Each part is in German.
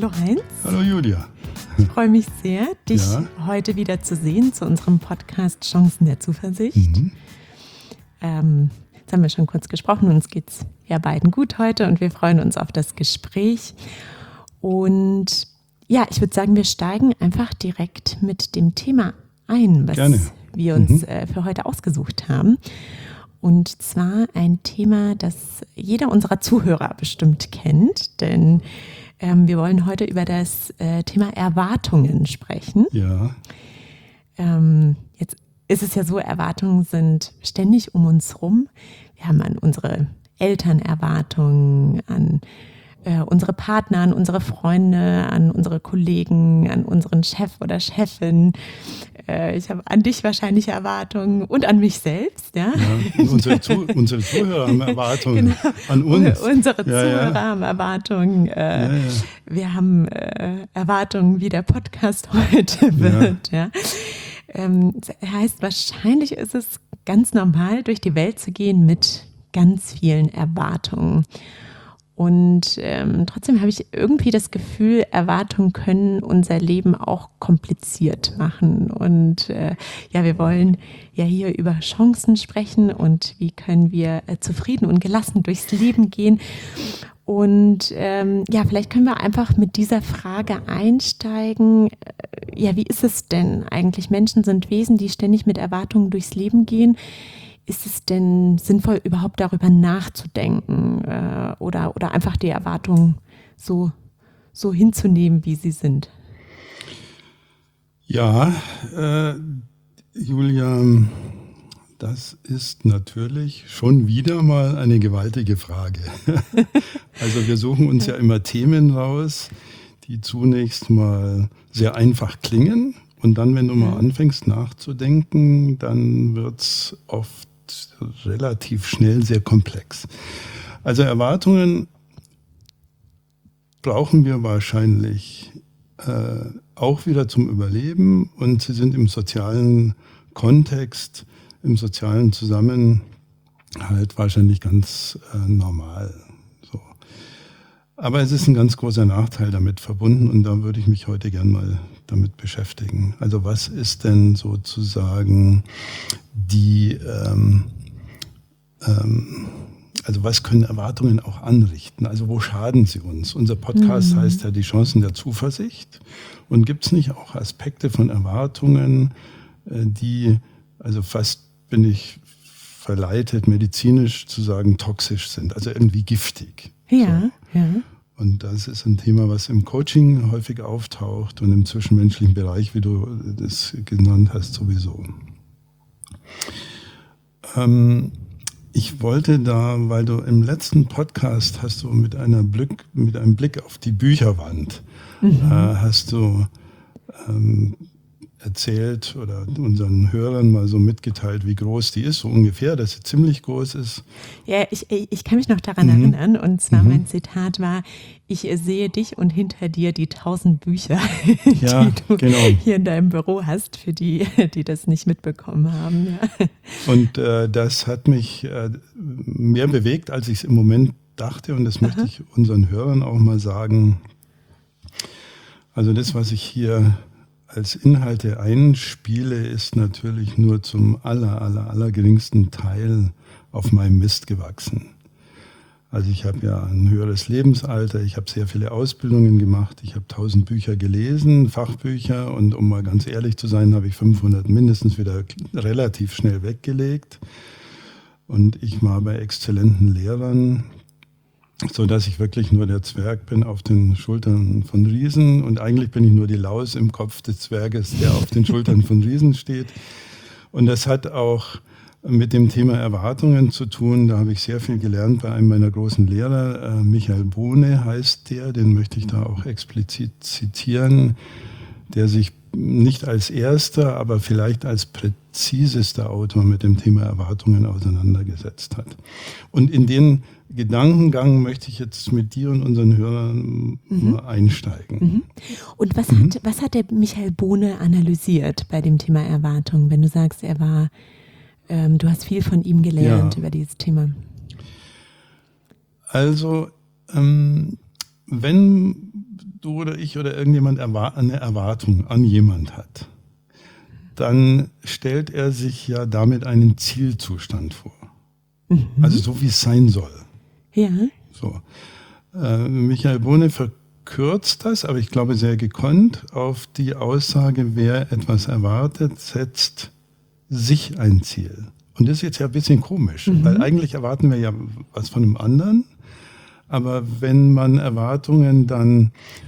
Hallo Heinz. Hallo Julia. Ich freue mich sehr, dich heute wieder zu sehen zu unserem Podcast Chancen der Zuversicht. Jetzt haben wir schon kurz gesprochen, uns geht es ja beiden gut heute und wir freuen uns auf das Gespräch. Und ja, ich würde sagen, wir steigen einfach direkt mit dem Thema ein, was wir uns für heute ausgesucht haben. Und zwar ein Thema, das jeder unserer Zuhörer bestimmt kennt, denn wir wollen heute über das Thema Erwartungen sprechen. Ja. Jetzt ist es ja so, Erwartungen sind ständig um uns rum. Wir haben an unsere Eltern Erwartungen, an unsere Partner, an unsere Freunde, an unsere Kollegen, an unseren Chef oder Chefin. Ich habe an dich wahrscheinlich Erwartungen und an mich selbst. Ja? Unsere Zuhörer haben Erwartungen an uns. Unsere Zuhörer haben Erwartungen. Wir haben Erwartungen, wie der Podcast heute wird. Ja. Heißt, wahrscheinlich ist es ganz normal, durch die Welt zu gehen mit ganz vielen Erwartungen. Und trotzdem habe ich irgendwie das Gefühl, Erwartungen können unser Leben auch kompliziert machen. Und wir wollen ja hier über Chancen sprechen und wie können wir zufrieden und gelassen durchs Leben gehen. Und vielleicht können wir einfach mit dieser Frage einsteigen. Wie ist es denn eigentlich? Menschen sind Wesen, die ständig mit Erwartungen durchs Leben gehen. Ist es denn sinnvoll, überhaupt darüber nachzudenken oder einfach die Erwartungen so hinzunehmen, wie sie sind? Ja, Julia, das ist natürlich schon wieder mal eine gewaltige Frage. Also wir suchen uns ja immer Themen raus, die zunächst mal sehr einfach klingen. Und dann, wenn du mal anfängst nachzudenken, dann wird's oft relativ schnell sehr komplex. Also Erwartungen brauchen wir wahrscheinlich auch wieder zum Überleben und sie sind im sozialen Kontext, im sozialen Zusammenhalt wahrscheinlich ganz normal. So. Aber es ist ein ganz großer Nachteil damit verbunden und da würde ich mich heute gern mal damit beschäftigen. Also was ist denn sozusagen also was können Erwartungen auch anrichten? Also wo schaden sie uns? Unser Podcast heißt ja die Chancen der Zuversicht. Und gibt es nicht auch Aspekte von Erwartungen, die, also fast bin ich verleitet, medizinisch zu sagen, toxisch sind, also irgendwie giftig. Ja, so. Ja. Und das ist ein Thema, was im Coaching häufig auftaucht und im zwischenmenschlichen Bereich, wie du das genannt hast, sowieso. Ich wollte da, weil du im letzten Podcast hast du mit einem Blick auf die Bücherwand, hast du erzählt oder unseren Hörern mal so mitgeteilt, wie groß die ist, so ungefähr, dass sie ziemlich groß ist. Ja, ich kann mich noch daran erinnern und zwar mein Zitat war, ich sehe dich und hinter dir die 1000 Bücher, die du hier in deinem Büro hast, für die das nicht mitbekommen haben. Ja. Und das hat mich mehr bewegt, als ich es im Moment dachte und das möchte ich unseren Hörern auch mal sagen. Also das, was ich hier als Inhalte einspiele, ist natürlich nur zum allergeringsten Teil auf meinem Mist gewachsen. Also ich habe ja ein höheres Lebensalter, ich habe sehr viele Ausbildungen gemacht, ich habe 1000 Bücher gelesen, Fachbücher, und um mal ganz ehrlich zu sein, habe ich 500 mindestens wieder relativ schnell weggelegt. Und ich war bei exzellenten Lehrern, so dass ich wirklich nur der Zwerg bin auf den Schultern von Riesen und eigentlich bin ich nur die Laus im Kopf des Zwerges, der auf den Schultern von Riesen steht. Und das hat auch mit dem Thema Erwartungen zu tun. Da habe ich sehr viel gelernt bei einem meiner großen Lehrer, Michael Bohne heißt der, den möchte ich da auch explizit zitieren, der sich nicht als erster, aber vielleicht als präzisester Autor mit dem Thema Erwartungen auseinandergesetzt hat. Und in den Gedankengang möchte ich jetzt mit dir und unseren Hörern einsteigen. Und was hat der Michael Bohne analysiert bei dem Thema Erwartungen, wenn du sagst, er war, du hast viel von ihm gelernt über dieses Thema? Also, wenn du oder ich oder irgendjemand eine Erwartung an jemand hat, dann stellt er sich ja damit einen Zielzustand vor. Also so, wie es sein soll. Ja. So. Michael Bohne verkürzt das, aber ich glaube sehr gekonnt, auf die Aussage, wer etwas erwartet, setzt sich ein Ziel. Und das ist jetzt ja ein bisschen komisch, weil eigentlich erwarten wir ja was von einem anderen. Aber wenn man Erwartungen dann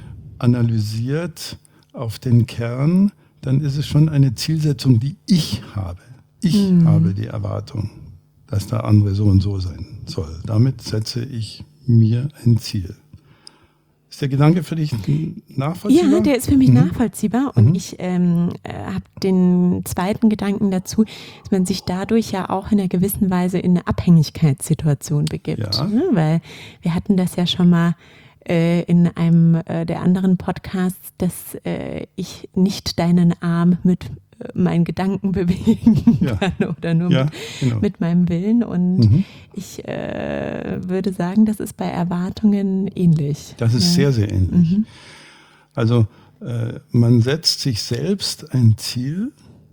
analysiert auf den Kern, dann ist es schon eine Zielsetzung, die ich habe. Ich habe die Erwartung, dass der andere so und so sein soll. Damit setze ich mir ein Ziel. Ist der Gedanke für dich nachvollziehbar? Ja, der ist für mich nachvollziehbar. Und ich habe den zweiten Gedanken dazu, dass man sich dadurch ja auch in einer gewissen Weise in eine Abhängigkeitssituation begibt. Ja. Ne? Weil wir hatten das ja schon mal in einem der anderen Podcasts, dass ich nicht deinen Arm mit meinen Gedanken bewegen kann oder nur mit meinem Willen. Und ich würde sagen, das ist bei Erwartungen ähnlich. Das ist sehr, sehr ähnlich. Also man setzt sich selbst ein Ziel,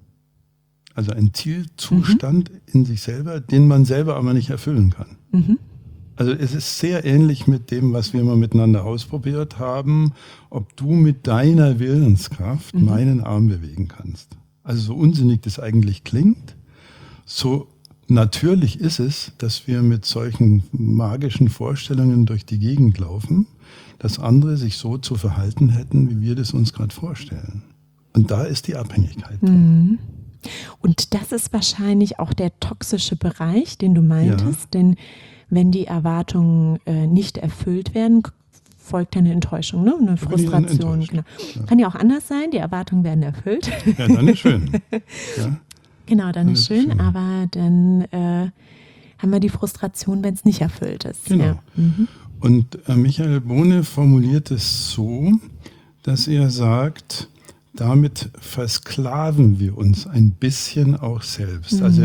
also einen Zielzustand in sich selber, den man selber aber nicht erfüllen kann. Also es ist sehr ähnlich mit dem, was wir mal miteinander ausprobiert haben, ob du mit deiner Willenskraft meinen Arm bewegen kannst. Also so unsinnig das eigentlich klingt, so natürlich ist es, dass wir mit solchen magischen Vorstellungen durch die Gegend laufen, dass andere sich so zu verhalten hätten, wie wir das uns gerade vorstellen. Und da ist die Abhängigkeit drin. Und das ist wahrscheinlich auch der toxische Bereich, den du meintest, denn wenn die Erwartungen nicht erfüllt werden, folgt eine Enttäuschung, ne? Eine Frustration. Genau. Ja. Kann ja auch anders sein, die Erwartungen werden erfüllt. Ja, dann ist schön. Ja. Genau, dann ist schön, aber dann haben wir die Frustration, wenn es nicht erfüllt ist. Genau. Ja. Und Michael Bohne formuliert es so, dass er sagt, damit versklaven wir uns ein bisschen auch selbst. Also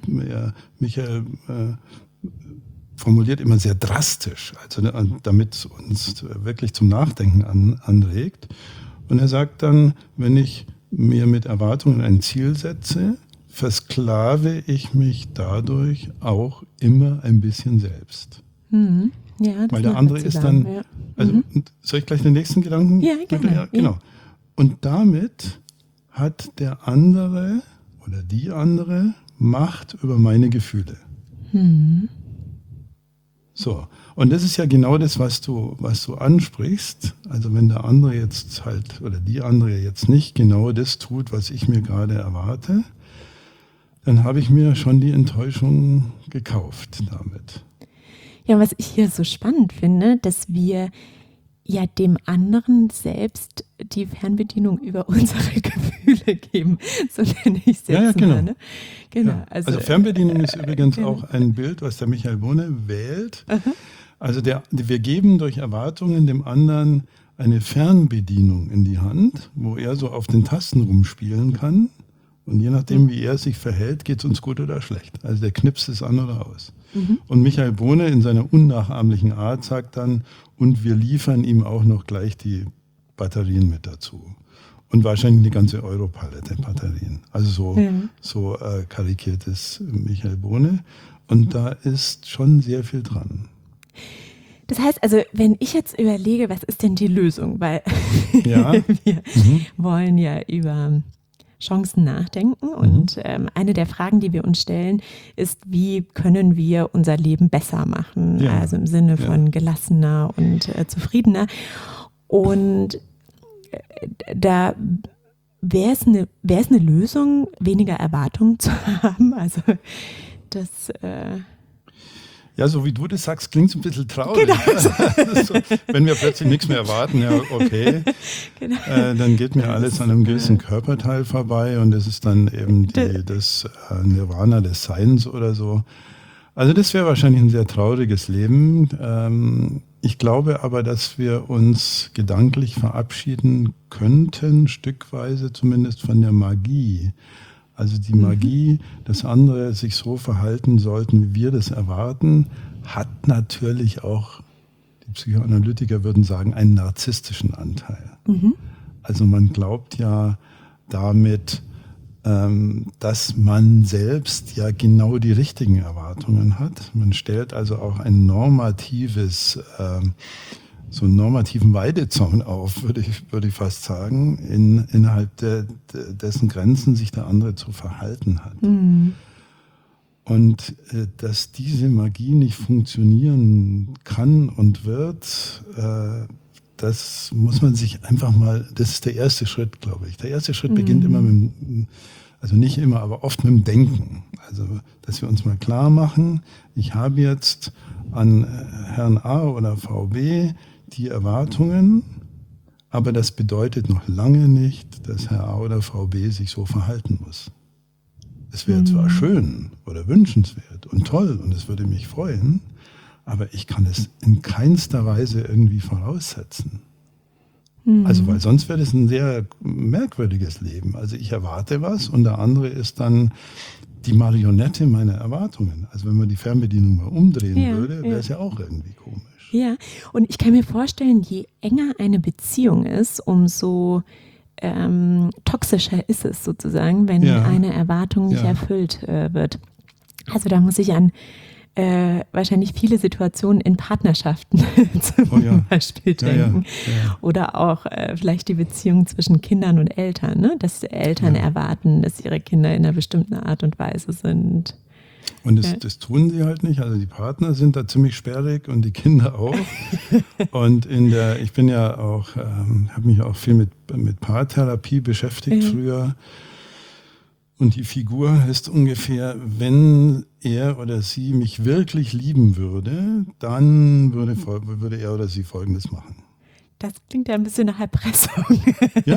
Michael formuliert immer sehr drastisch, also damit es uns wirklich zum Nachdenken anregt. Und er sagt dann, wenn ich mir mit Erwartungen ein Ziel setze, versklave ich mich dadurch auch immer ein bisschen selbst. Ja, das weil der andere ist dann, also soll ich gleich den nächsten Gedanken? Ja, gerne. Ja, genau. Und damit hat der andere oder die andere Macht über meine Gefühle. So, und das ist ja genau das, was du ansprichst. Also wenn der andere jetzt halt oder die andere jetzt nicht genau das tut, was ich mir gerade erwarte, dann habe ich mir schon die Enttäuschung gekauft damit. Ja, was ich hier so spannend finde, dass wir ja dem anderen selbst die Fernbedienung über unsere Gefühle geben, so nenne ich es jetzt. Ja, genau. Mal, ne? Genau. Ja. Also Fernbedienung ist übrigens auch ein Bild, was der Michael Bohne wählt. Also wir geben durch Erwartungen dem anderen eine Fernbedienung in die Hand, wo er so auf den Tasten rumspielen kann. Und je nachdem, wie er sich verhält, geht es uns gut oder schlecht. Also der knipst es an oder aus. Und Michael Bohne in seiner unnachahmlichen Art sagt dann, und wir liefern ihm auch noch gleich die Batterien mit dazu. Und wahrscheinlich eine ganze Europalette Batterien. Also so karikiert es Michael Bohne. Und da ist schon sehr viel dran. Das heißt also, wenn ich jetzt überlege, was ist denn die Lösung? Weil wir wollen ja über Chancen nachdenken. Und eine der Fragen, die wir uns stellen, ist, wie können wir unser Leben besser machen? Ja. Also im Sinne von gelassener und zufriedener. Und da wäre es eine Lösung, weniger Erwartungen zu haben. Also das ja, so wie du das sagst, klingt es ein bisschen traurig. Genau. So, wenn wir plötzlich nichts mehr erwarten, ja, okay, dann geht mir alles an einem gewissen Körperteil vorbei und das ist dann eben das Nirvana des Seins oder so. Also das wäre wahrscheinlich ein sehr trauriges Leben. Ich glaube aber, dass wir uns gedanklich verabschieden könnten, stückweise zumindest von der Magie. Also die Magie, dass andere sich so verhalten sollten, wie wir das erwarten, hat natürlich auch die Psychoanalytiker würden sagen, einen narzisstischen Anteil. Also man glaubt ja damit, dass man selbst ja genau die richtigen Erwartungen hat. Man stellt also auch ein normatives, so einen normativen Weidezaun auf, würde ich fast sagen, innerhalb dessen Grenzen sich der andere zu verhalten hat. Und dass diese Magie nicht funktionieren kann und wird, das muss man sich einfach mal, das ist der erste Schritt, glaube ich. Der erste Schritt beginnt immer also nicht immer, aber oft mit dem Denken. Also, dass wir uns mal klar machen, ich habe jetzt an Herrn A oder Frau B die Erwartungen, aber das bedeutet noch lange nicht, dass Herr A oder Frau B sich so verhalten muss. Es wäre zwar schön oder wünschenswert und toll und es würde mich freuen, aber ich kann es in keinster Weise irgendwie voraussetzen. Also, weil sonst wäre es ein sehr merkwürdiges Leben. Also ich erwarte was und der andere ist dann die Marionette meiner Erwartungen. Also wenn man die Fernbedienung mal umdrehen würde, wäre es ja auch irgendwie komisch. Ja, und ich kann mir vorstellen, je enger eine Beziehung ist, umso toxischer ist es sozusagen, wenn eine Erwartung nicht erfüllt wird. Also da muss ich an wahrscheinlich viele Situationen in Partnerschaften zum Beispiel denken. Oder auch vielleicht die Beziehung zwischen Kindern und Eltern, ne? Dass Eltern erwarten, dass ihre Kinder in einer bestimmten Art und Weise sind. Und das tun sie halt nicht. Also die Partner sind da ziemlich sperrig und die Kinder auch. Und ich bin ja auch, habe mich auch viel mit Paartherapie beschäftigt früher. Und die Figur ist ungefähr, wenn er oder sie mich wirklich lieben würde, dann würde er oder sie Folgendes machen. Das klingt ja ein bisschen nach Erpressung. Ja,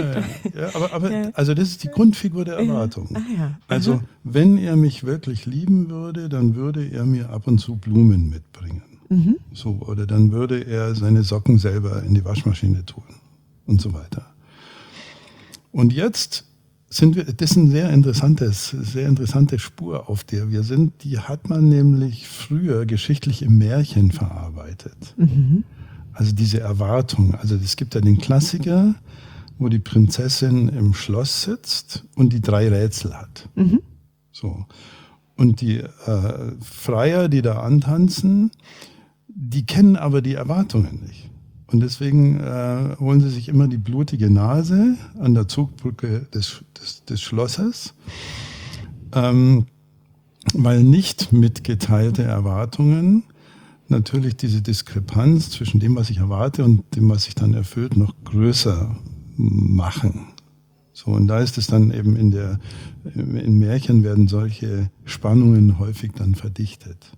aber also das ist die Grundfigur der Erwartung. Also wenn er mich wirklich lieben würde, dann würde er mir ab und zu Blumen mitbringen. So, oder dann würde er seine Socken selber in die Waschmaschine tun und so weiter. Und jetzt das ist eine sehr interessante Spur, auf der wir sind. Die hat man nämlich früher geschichtlich im Märchen verarbeitet. Also diese Erwartung. Also es gibt ja den Klassiker, wo die Prinzessin im Schloss sitzt und die 3 Rätsel hat. So. Und die Freier, die da antanzen, die kennen aber die Erwartungen nicht. Und deswegen holen sie sich immer die blutige Nase an der Zugbrücke des Schlosses, weil nicht mitgeteilte Erwartungen natürlich diese Diskrepanz zwischen dem, was ich erwarte und dem, was sich dann erfüllt, noch größer machen. So, und da ist es dann eben in Märchen werden solche Spannungen häufig dann verdichtet.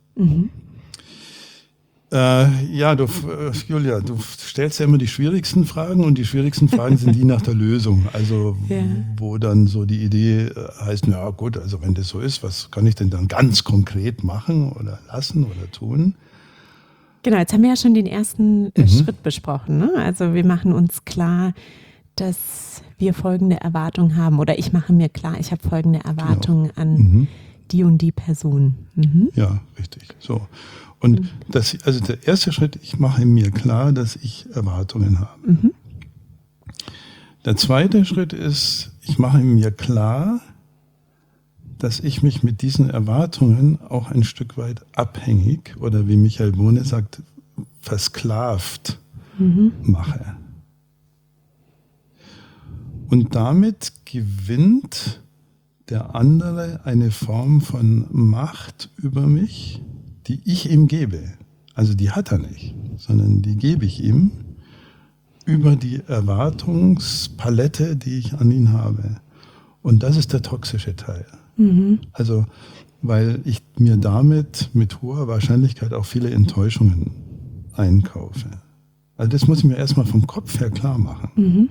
Julia, du stellst ja immer die schwierigsten Fragen und die schwierigsten Fragen sind die nach der Lösung. Also wo dann so die Idee heißt, na gut, also wenn das so ist, was kann ich denn dann ganz konkret machen oder lassen oder tun? Genau, jetzt haben wir ja schon den ersten Schritt besprochen. Ne? Also wir machen uns klar, dass wir folgende Erwartungen haben oder ich mache mir klar, ich habe folgende Erwartungen an die und die Person. Ja, richtig. So. Und also der erste Schritt, ich mache mir klar, dass ich Erwartungen habe. Der zweite Schritt ist, ich mache mir klar, dass ich mich mit diesen Erwartungen auch ein Stück weit abhängig oder wie Michael Bohne sagt, versklavt mache. Und damit gewinnt der andere eine Form von Macht über mich, die ich ihm gebe. Also die hat er nicht, sondern die gebe ich ihm über die Erwartungspalette, die ich an ihn habe. Und das ist der toxische Teil. Also, weil ich mir damit mit hoher Wahrscheinlichkeit auch viele Enttäuschungen einkaufe. Also das muss ich mir erstmal vom Kopf her klar machen.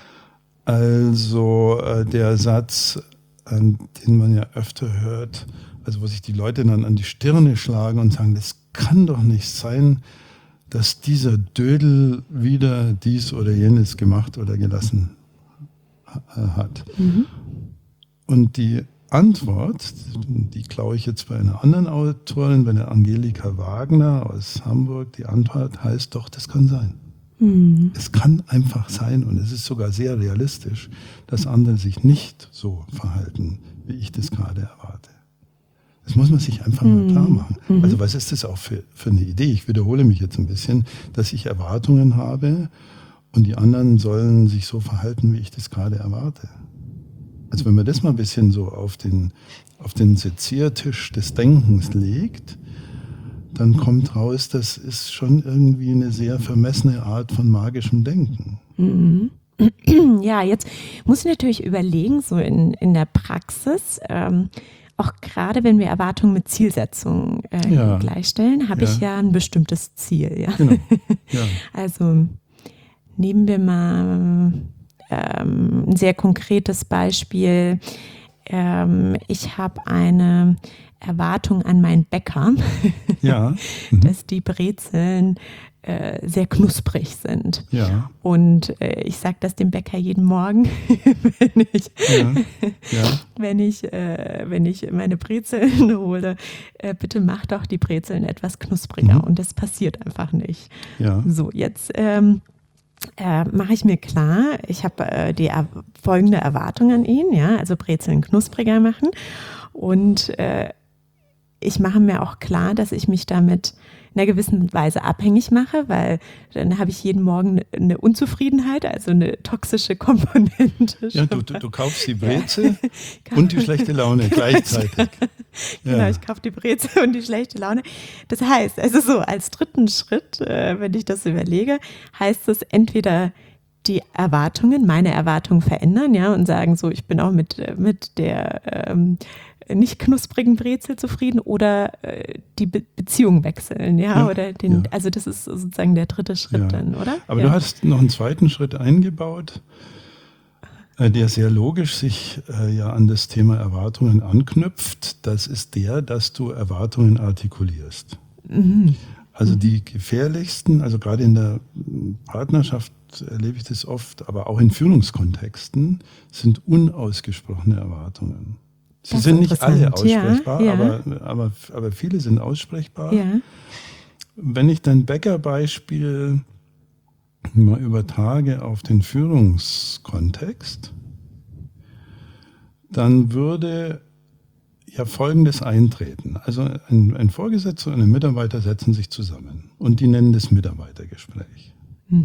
Also der Satz, den man ja öfter hört, also wo sich die Leute dann an die Stirne schlagen und sagen, das kann doch nicht sein, dass dieser Dödel wieder dies oder jenes gemacht oder gelassen hat. Und die Antwort, die klaue ich jetzt bei einer anderen Autorin, bei der Angelika Wagner aus Hamburg, die Antwort heißt doch, das kann sein. Es kann einfach sein und es ist sogar sehr realistisch, dass andere sich nicht so verhalten, wie ich das gerade erwarte. Das muss man sich einfach mal klar machen. Also was ist das auch für eine Idee? Ich wiederhole mich jetzt ein bisschen, dass ich Erwartungen habe und die anderen sollen sich so verhalten, wie ich das gerade erwarte. Also wenn man das mal ein bisschen so auf den Seziertisch des Denkens legt, dann kommt raus, das ist schon irgendwie eine sehr vermessene Art von magischem Denken. Ja, jetzt muss ich natürlich überlegen, so in der Praxis, auch gerade wenn wir Erwartungen mit Zielsetzungen gleichstellen, habe ich ja ein bestimmtes Ziel. Ja? Genau. Ja. Also nehmen wir mal ein sehr konkretes Beispiel. Ich habe eine Erwartung an meinen Bäcker, dass die Brezeln sehr knusprig sind. Ja. Und ich sage das dem Bäcker jeden Morgen, wenn ich meine Brezeln hole, bitte mach doch die Brezeln etwas knuspriger. Und das passiert einfach nicht. Ja. So, jetzt mache ich mir klar, ich habe die folgende Erwartung an ihn, ja, also Brezeln knuspriger machen. Und ich mache mir auch klar, dass ich mich damit in einer gewissen Weise abhängig mache, weil dann habe ich jeden Morgen eine Unzufriedenheit, also eine toxische Komponente. Ja, du kaufst die Brezel und die schlechte Laune gleichzeitig. Genau, ich kaufe die Brezel und die schlechte Laune. Das heißt, also so als dritten Schritt, wenn ich das überlege, heißt es entweder die Erwartungen, meine Erwartungen verändern, ja, und sagen so, ich bin auch mit der nicht knusprigen Brezel zufrieden oder die Beziehung wechseln, ja, oder also das ist sozusagen der dritte Schritt dann, oder? Aber du hast noch einen zweiten Schritt eingebaut, der sehr logisch sich an das Thema Erwartungen anknüpft. Das ist dass du Erwartungen artikulierst. Also die gefährlichsten, also gerade in der Partnerschaft erlebe ich das oft, aber auch in Führungskontexten sind unausgesprochene Erwartungen. Sie sind nicht alle aussprechbar, aber viele sind aussprechbar. Ja. Wenn ich dein Bäckerbeispiel mal übertrage auf den Führungskontext, dann würde ja Folgendes eintreten. Also ein Vorgesetzter und ein Mitarbeiter setzen sich zusammen und die nennen das Mitarbeitergespräch.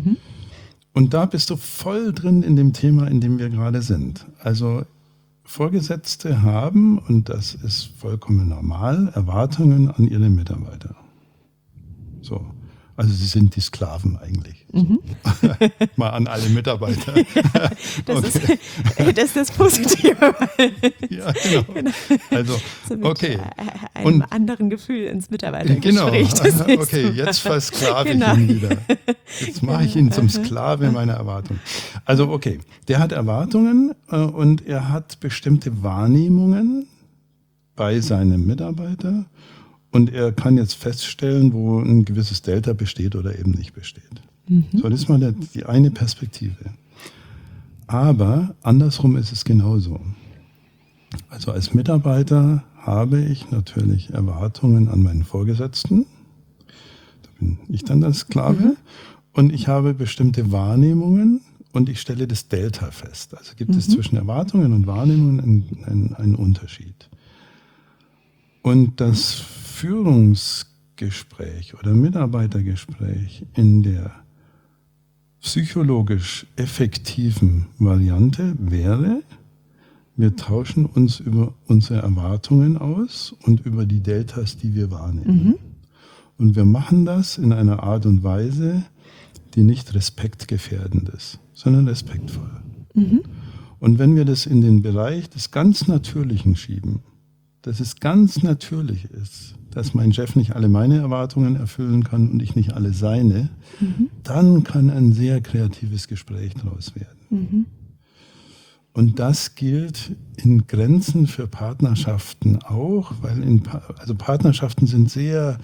Und da bist du voll drin in dem Thema, in dem wir gerade sind. Also Vorgesetzte haben, und das ist vollkommen normal, Erwartungen an ihre Mitarbeiter. So. Also sie sind die Sklaven eigentlich. Mal an alle Mitarbeiter. Das ist das Positive. Ja, genau. Also, so mit okay. einem anderen Gefühl ins Mitarbeitergespräch. Genau. Okay, jetzt versklave ich ihn wieder. Jetzt mache ich ihn zum Sklave meiner Erwartungen. Also okay, der hat Erwartungen und er hat bestimmte Wahrnehmungen bei seinem Mitarbeiter. Und er kann jetzt feststellen, wo ein gewisses Delta besteht oder eben nicht besteht. So, das ist mal die eine Perspektive. Aber andersrum ist es genauso. Also als Mitarbeiter habe ich natürlich Erwartungen an meinen Vorgesetzten. Da bin ich dann der Sklave. Und ich habe bestimmte Wahrnehmungen und ich stelle das Delta fest. Also gibt es zwischen Erwartungen und Wahrnehmungen einen Unterschied. Und das Führungsgespräch oder Mitarbeitergespräch in der psychologisch effektiven Variante wäre, wir tauschen uns über unsere Erwartungen aus und über die Deltas, die wir wahrnehmen. Und wir machen das in einer Art und Weise, die nicht respektgefährdend ist, sondern respektvoll. Und wenn wir das in den Bereich des ganz Natürlichen schieben, dass es ganz natürlich ist, dass mein Chef nicht alle meine Erwartungen erfüllen kann und ich nicht alle seine, dann kann ein sehr kreatives Gespräch daraus werden. Und das gilt in Grenzen für Partnerschaften auch, weil also Partnerschaften sind sehr,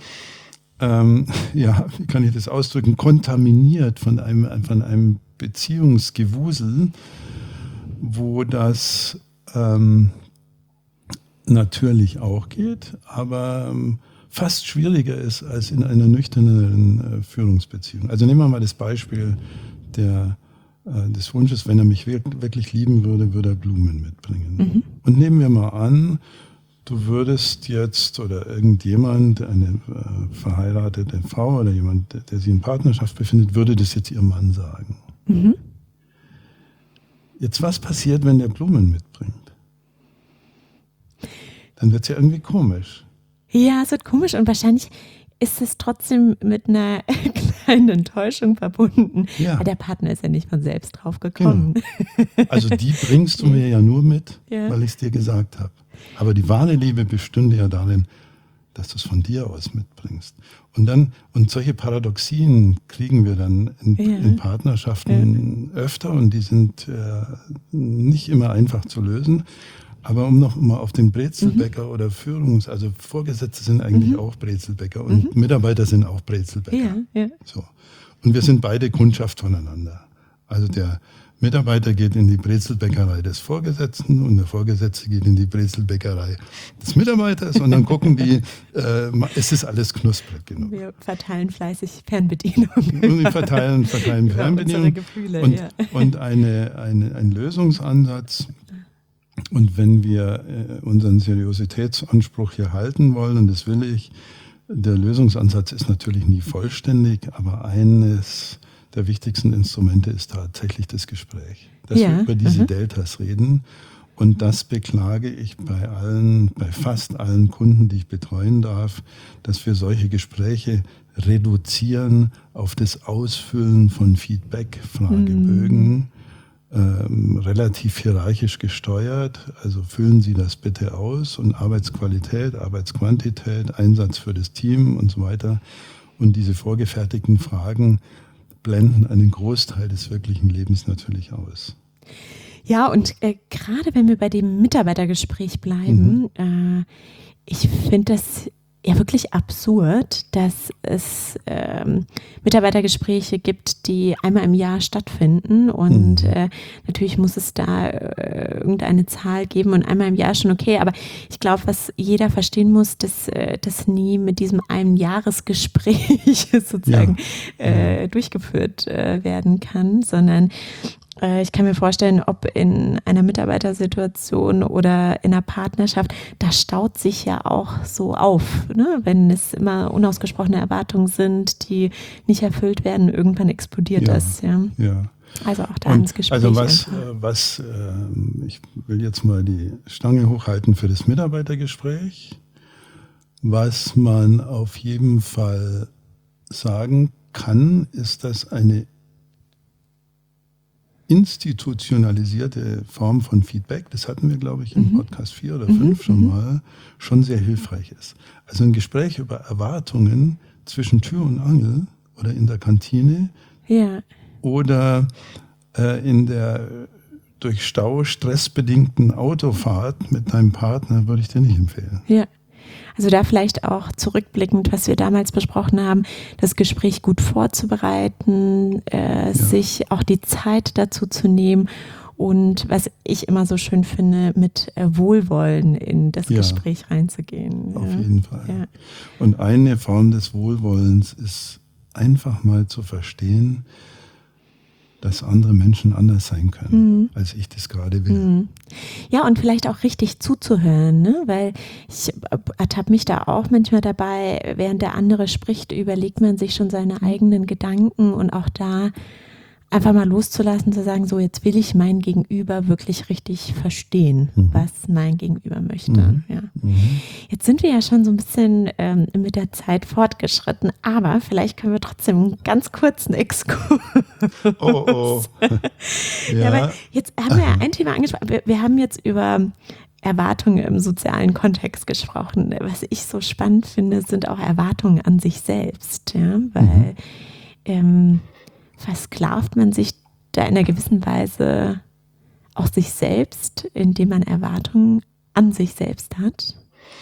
wie kann ich das ausdrücken, kontaminiert von einem Beziehungsgewusel, wo das natürlich auch geht, aber fast schwieriger ist als in einer nüchternen Führungsbeziehung. Also nehmen wir mal das Beispiel des Wunsches, wenn er mich wirklich lieben würde, würde er Blumen mitbringen. Mhm. Und nehmen wir mal an, du würdest jetzt oder irgendjemand, eine verheiratete Frau oder jemand, der sich in Partnerschaft befindet, würde das jetzt ihrem Mann sagen. Mhm. Jetzt, was passiert, wenn der Blumen mitbringt? Dann wird es ja irgendwie komisch. Ja, es wird komisch und wahrscheinlich ist es trotzdem mit einer kleinen Enttäuschung verbunden. Ja. Der Partner ist ja nicht von selbst drauf gekommen. Genau. Also die bringst du mir ja nur mit, weil ich es dir gesagt habe. Aber die wahre Liebe bestünde ja darin, dass du es von dir aus mitbringst. Und solche Paradoxien kriegen wir dann in Partnerschaften öfter und die sind nicht immer einfach zu lösen. Aber um noch mal auf den Brezelbäcker oder also Vorgesetzte sind eigentlich auch Brezelbäcker und Mitarbeiter sind auch Brezelbäcker. Ja. So. Und wir sind beide Kundschaft voneinander. Also der Mitarbeiter geht in die Brezelbäckerei des Vorgesetzten und der Vorgesetzte geht in die Brezelbäckerei des Mitarbeiters und dann gucken die, es ist alles knusprig genug. Wir verteilen fleißig Fernbedienung. Und wir verteilen Fernbedienung Gefühle, und ein Lösungsansatz. Und wenn wir unseren Seriositätsanspruch hier halten wollen, und das will ich, der Lösungsansatz ist natürlich nie vollständig, aber eines der wichtigsten Instrumente ist tatsächlich das Gespräch. Dass wir über diese Deltas reden. Und das beklage ich bei fast allen Kunden, die ich betreuen darf, dass wir solche Gespräche reduzieren auf das Ausfüllen von Feedback-Fragebögen. Relativ hierarchisch gesteuert, also füllen Sie das bitte aus und Arbeitsqualität, Arbeitsquantität, Einsatz für das Team und so weiter. Und diese vorgefertigten Fragen blenden einen Großteil des wirklichen Lebens natürlich aus. Ja, und gerade wenn wir bei dem Mitarbeitergespräch bleiben, ich finde das ja wirklich absurd, dass es Mitarbeitergespräche gibt, die einmal im Jahr stattfinden und natürlich muss es da irgendeine Zahl geben und einmal im Jahr schon okay, aber ich glaube, was jeder verstehen muss, dass das nie mit diesem Jahresgespräch sozusagen durchgeführt werden kann, sondern ich kann mir vorstellen, ob in einer Mitarbeitersituation oder in einer Partnerschaft, da staut sich ja auch so auf, ne? Wenn es immer unausgesprochene Erwartungen sind, die nicht erfüllt werden, irgendwann explodiert das. Ja. Also auch da ins Gespräch. Also ich will jetzt mal die Stange hochhalten für das Mitarbeitergespräch. Was man auf jeden Fall sagen kann, ist, dass eine institutionalisierte Form von Feedback, das hatten wir, glaube ich, im Podcast 4 oder 5 schon mal, schon sehr hilfreich ist. Also ein Gespräch über Erwartungen zwischen Tür und Angel oder in der Kantine oder in der durch Stau stressbedingten Autofahrt mit deinem Partner würde ich dir nicht empfehlen. Ja. Also da vielleicht auch zurückblickend, was wir damals besprochen haben, das Gespräch gut vorzubereiten, sich auch die Zeit dazu zu nehmen und was ich immer so schön finde, mit Wohlwollen in das Gespräch reinzugehen. Auf jeden Fall. Ja. Und eine Form des Wohlwollens ist einfach mal zu verstehen, dass andere Menschen anders sein können, als ich das gerade will. Ja, und vielleicht auch richtig zuzuhören, ne? Weil ich ertappe mich da auch manchmal dabei, während der andere spricht, überlegt man sich schon seine eigenen Gedanken und auch da einfach mal loszulassen, zu sagen, so jetzt will ich mein Gegenüber wirklich richtig verstehen, was mein Gegenüber möchte. Jetzt sind wir ja schon so ein bisschen mit der Zeit fortgeschritten, aber vielleicht können wir trotzdem einen ganz kurzen Exkurs. Aber jetzt haben wir ja ein Thema angesprochen. Wir haben jetzt über Erwartungen im sozialen Kontext gesprochen. Was ich so spannend finde, sind auch Erwartungen an sich selbst, weil versklavt man sich da in einer gewissen Weise auch sich selbst, indem man Erwartungen an sich selbst hat?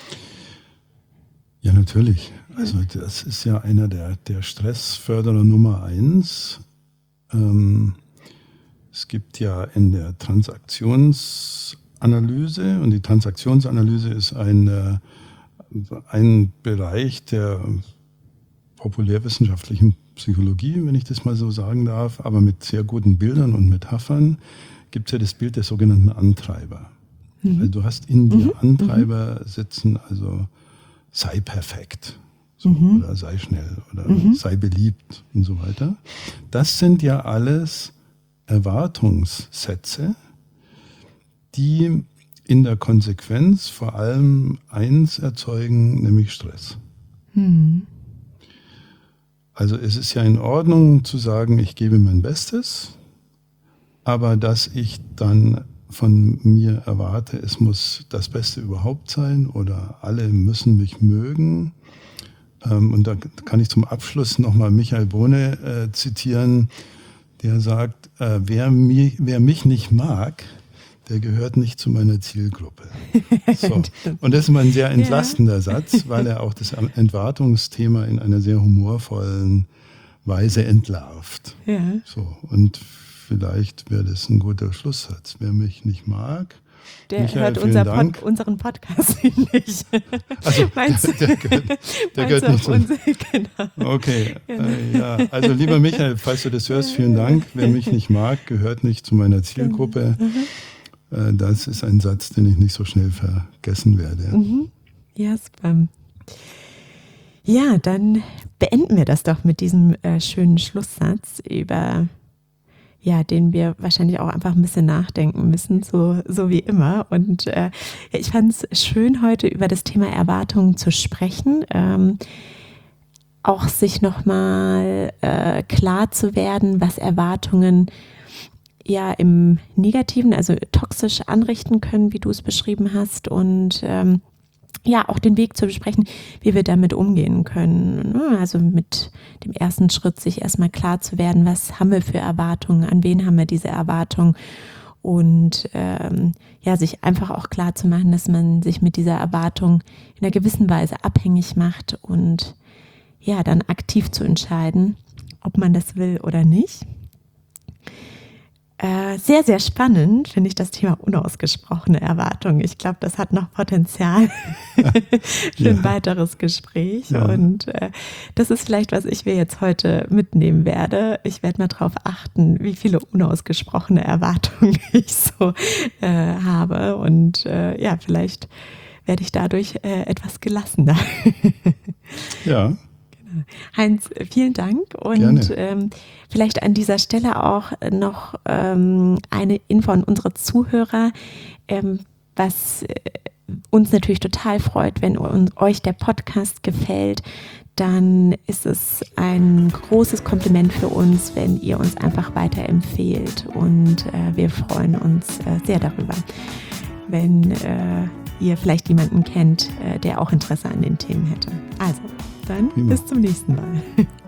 Ja, natürlich. Also das ist ja einer der Stressförderer Nummer 1. Es gibt ja in der Transaktionsanalyse Transaktionsanalyse, und die Transaktionsanalyse ist ein Bereich der populärwissenschaftlichen Psychologie, wenn ich das mal so sagen darf, aber mit sehr guten Bildern und Metaphern, gibt es ja das Bild der sogenannten Antreiber. Also du hast in dir Antreiber sitzen, also sei perfekt, so, oder sei schnell oder sei beliebt und so weiter. Das sind ja alles Erwartungssätze, die in der Konsequenz vor allem eins erzeugen, nämlich Stress. Also es ist ja in Ordnung zu sagen, ich gebe mein Bestes, aber dass ich dann von mir erwarte, es muss das Beste überhaupt sein oder alle müssen mich mögen. Und da kann ich zum Abschluss nochmal Michael Bohne zitieren, der sagt, wer mich nicht mag, der gehört nicht zu meiner Zielgruppe. So. Und das ist mal ein sehr entlastender Satz, weil er auch das Entwartungsthema in einer sehr humorvollen Weise entlarvt. Ja. So. Und vielleicht wäre das ein guter Schlusssatz. Wer mich nicht mag, der Michael, hört unseren Podcast nicht. Also, der gehört nicht zu uns. Genau. Okay, ja. Also lieber Michael, falls du das hörst, vielen Dank. Wer mich nicht mag, gehört nicht zu meiner Zielgruppe. Das ist ein Satz, den ich nicht so schnell vergessen werde. Ja, super. Ja, dann beenden wir das doch mit diesem schönen Schlusssatz, über den wir wahrscheinlich auch einfach ein bisschen nachdenken müssen, so wie immer. Und ich fand es schön, heute über das Thema Erwartungen zu sprechen. Auch sich nochmal klar zu werden, was Erwartungen ja im Negativen, also toxisch anrichten können, wie du es beschrieben hast, und auch den Weg zu besprechen, wie wir damit umgehen können. Also mit dem ersten Schritt, sich erstmal klar zu werden, was haben wir für Erwartungen, an wen haben wir diese Erwartungen, und sich einfach auch klar zu machen, dass man sich mit dieser Erwartung in einer gewissen Weise abhängig macht und dann aktiv zu entscheiden, ob man das will oder nicht. Sehr, sehr spannend finde ich das Thema unausgesprochene Erwartungen. Ich glaube, das hat noch Potenzial für ein weiteres Gespräch. Ja. Und das ist vielleicht, was ich mir jetzt heute mitnehmen werde. Ich werde mal darauf achten, wie viele unausgesprochene Erwartungen ich so habe. Und vielleicht werde ich dadurch etwas gelassener. Ja. Heinz, vielen Dank, und vielleicht an dieser Stelle auch noch eine Info an unsere Zuhörer, was uns natürlich total freut, wenn euch der Podcast gefällt, dann ist es ein großes Kompliment für uns, wenn ihr uns einfach weiterempfehlt, und wir freuen uns sehr darüber, wenn ihr vielleicht jemanden kennt, der auch Interesse an den Themen hätte. Also, dann bis zum nächsten Mal.